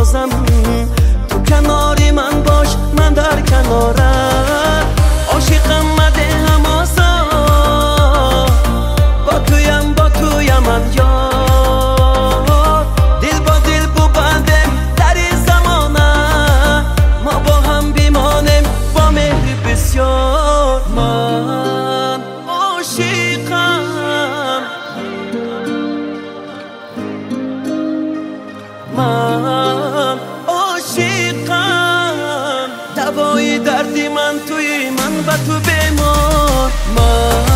بسازم. تو کناری من باش، من در کنارم. عاشقم مده هماسا، با تویم من یار. دل با دل ببندم در این زمانه، ما با هم بیمانم با مهر بسیار. من عاشقم، من عاشقم. دوای دردی من توی من و تو بیمار. من